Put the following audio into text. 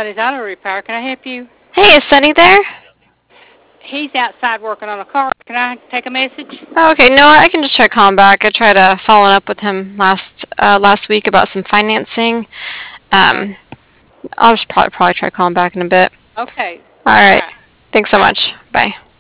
Sonny's Auto Repair. Can I help you? Hey, is Sunny there? He's outside working on a car. Can I take a message? Oh, okay, no, I can just try calling back. I tried following up with him last week about some financing. Um, I'll just probably try calling back in a bit. Okay. All All right. right. Thanks so much. Bye.